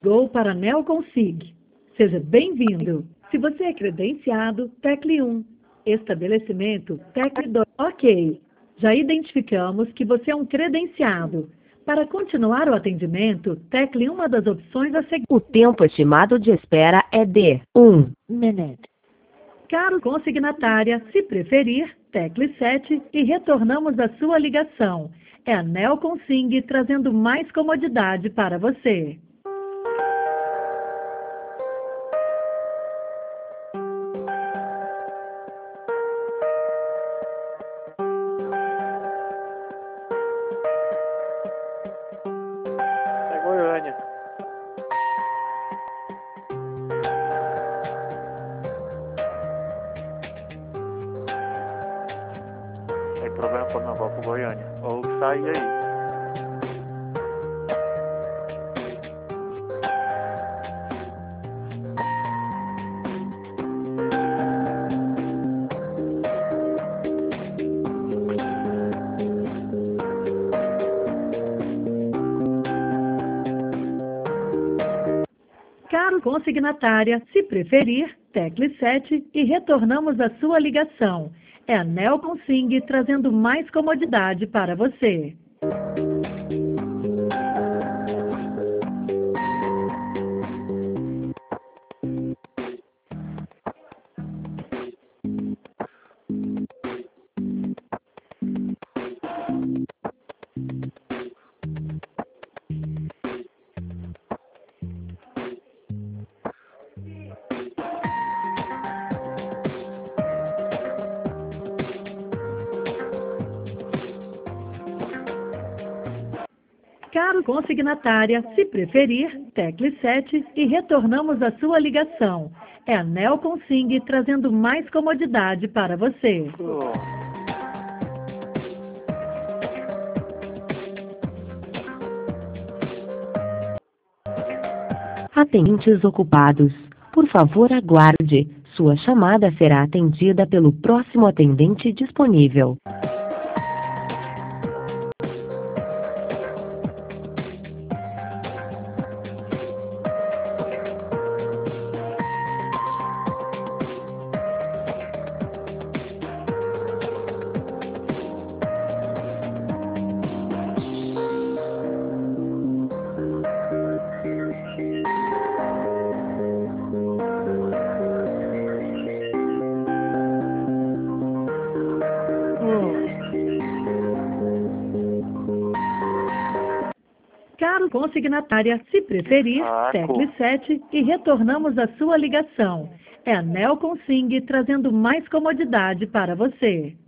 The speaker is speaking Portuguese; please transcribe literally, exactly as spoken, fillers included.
Ligou para a Neoconsig. Seja bem-vindo. Se você é credenciado, tecle um. Estabelecimento, tecle dois. Ok. Já identificamos que você é um credenciado. Para continuar o atendimento, tecle uma das opções a seguir. O tempo estimado de espera é de um minuto. Caro consignatária, se preferir, tecle sete e retornamos a sua ligação. É a Neoconsig trazendo mais comodidade para você. É Goiânia. Tem problema quando eu vou pro Goiânia. Ou sair aí. Caro consignatária, se preferir, tecle sete e retornamos a sua ligação. É a Neoconsig trazendo mais comodidade para você. Caro consignatária, se preferir, tecle sete e retornamos a sua ligação. É a Neoconsig trazendo mais comodidade para você. Oh. Atendentes ocupados, por favor aguarde. Sua chamada será atendida pelo próximo atendente disponível. Caro consignatária, se preferir, Saco. tecle sete e retornamos a sua ligação. É a Neoconsig trazendo mais comodidade para você.